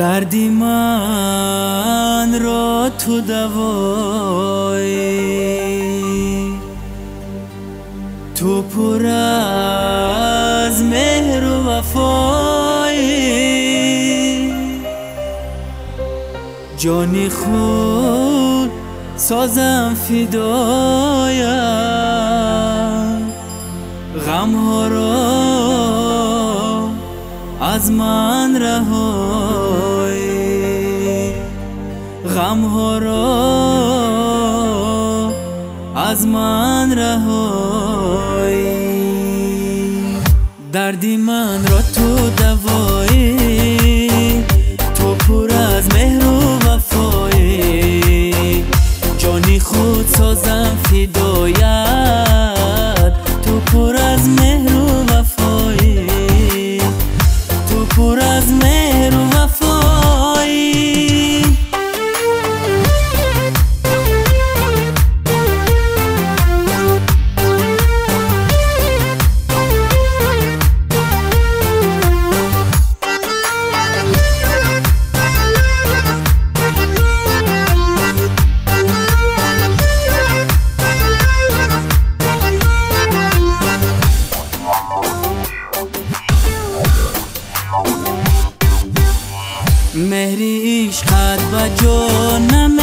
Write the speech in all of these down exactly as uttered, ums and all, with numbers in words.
دردی من را تو دوایی، تو پر از مهر و وفایی، جانی خود سازم فدایم، غم ها را از من رهایی، غم ها را از من رهایی. دردی من را تو دوایی، تو پر از مهر و وفایی، جانی خود سازم فدایت، تو پر از مهر و وفایی، تو پر از مهر و وفایی. مهری عشقت و جانم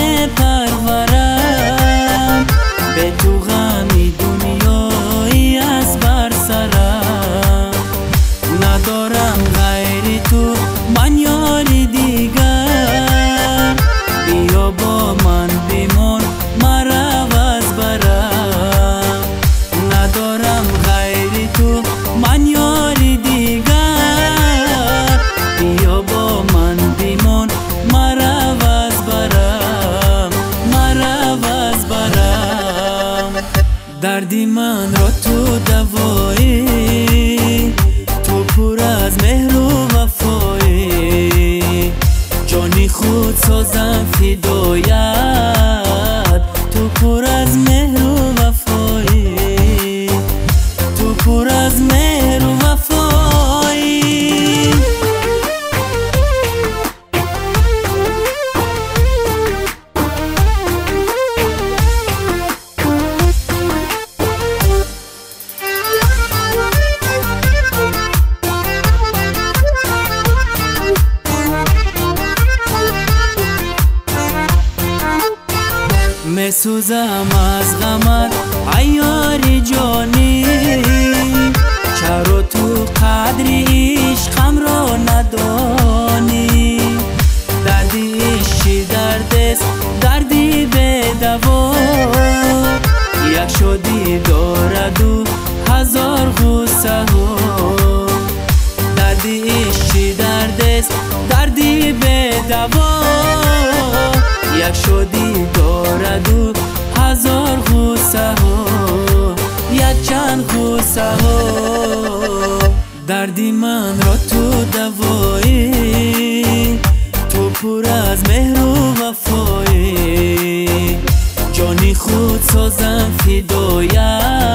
پرورم، به تو غمی دنیایی از بر سرم، ندارم غیر تو من یاری دیگر، بیا با من بمان مرا از برم، ندارم غیر تو من یاری دیگر، بیا با من بیمان مرا از برم، مرا از برم. دردی من را تو دوایی، تو پر از مهر و وفایی، جانی خود سازم فدایت، تو پر از مهر و وفایی، تو پر از مهر و وفایی. میسوزم از غمت عیاری جانی، چرا تو قدری عشقم را ندانی، دردی عشقی دردست دردی به دوا، یک شادی دارد و هزار غصه ها، دردی عشقی دردست دردی به دوا، یک شادی دارد و هزار غصه ها، یک چند غصه ها. دردی من را تو دوایی، تو پر از مهر و وفایی، جانی خود سازم فدایت،